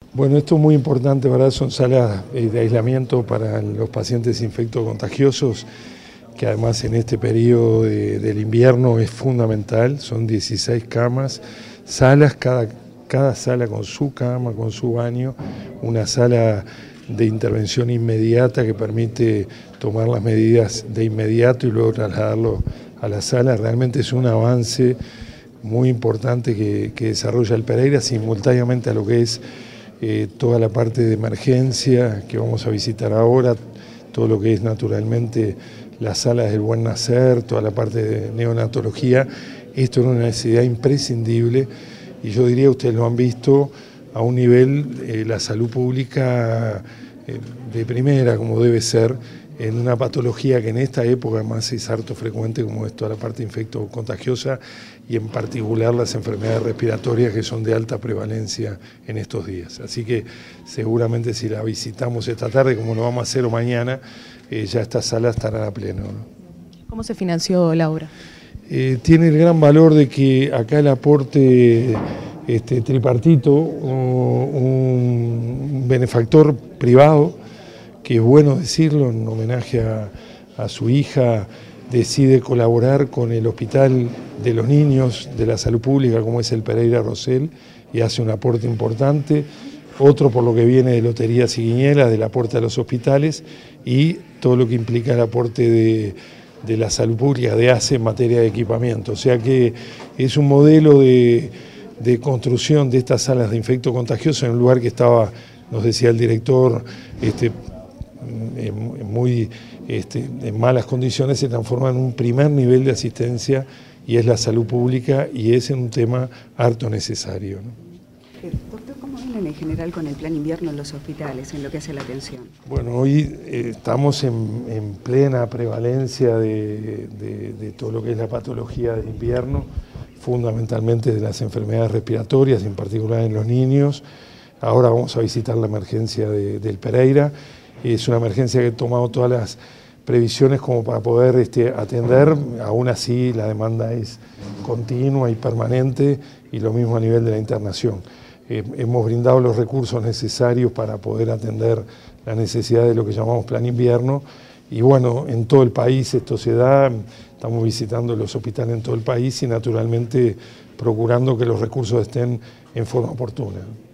Bueno, esto es muy importante, ¿verdad? Son salas de aislamiento para los pacientes infectocontagiosos, que además en este periodo del invierno es fundamental. Son 16 camas, salas, cada sala con su cama, con su baño, una sala de intervención inmediata que permite tomar las medidas de inmediato y luego trasladarlo a la sala. Realmente es un avance muy importante que desarrolla el Pereira simultáneamente a lo que es toda la parte de emergencia que vamos a visitar ahora, todo lo que es naturalmente las salas del Buen Nacer, toda la parte de neonatología. Esto es una necesidad imprescindible y yo diría, ustedes lo han visto, a un nivel la salud pública de primera, como debe ser, en una patología que en esta época más es harto frecuente, como es toda la parte infectocontagiosa y en particular las enfermedades respiratorias que son de alta prevalencia en estos días. Así que seguramente si la visitamos esta tarde, como lo vamos a hacer o mañana, ya esta sala estará a pleno, ¿no? ¿Cómo se financió la obra? Tiene el gran valor de que acá el aporte tripartito, un benefactor privado, que es bueno decirlo, en homenaje a su hija, decide colaborar con el Hospital de los Niños de la Salud Pública, como es el Pereira Rosell, y hace un aporte importante. Otro por lo que viene de Loterías y Guiñelas, del aporte a los hospitales, y todo lo que implica el aporte de la salud pública, de ACE en materia de equipamiento. O sea que es un modelo de construcción de estas salas de infectocontagiosos en un lugar que estaba, nos decía el director, en malas condiciones, se transforma en un primer nivel de asistencia y es la salud pública y es un tema harto necesario, ¿no? Doctor, ¿cómo vienen en general con el plan invierno en los hospitales, en lo que hace la atención? Bueno, hoy estamos en plena prevalencia de todo lo que es la patología de invierno, fundamentalmente de las enfermedades respiratorias, en particular en los niños. Ahora vamos a visitar la emergencia del Pereira. Es una emergencia que ha tomado todas las previsiones como para poder atender. Aún así la demanda es continua y permanente y lo mismo a nivel de la internación. Hemos brindado los recursos necesarios para poder atender la necesidad de lo que llamamos plan invierno y bueno, en todo el país esto se da, estamos visitando los hospitales en todo el país y naturalmente procurando que los recursos estén en forma oportuna.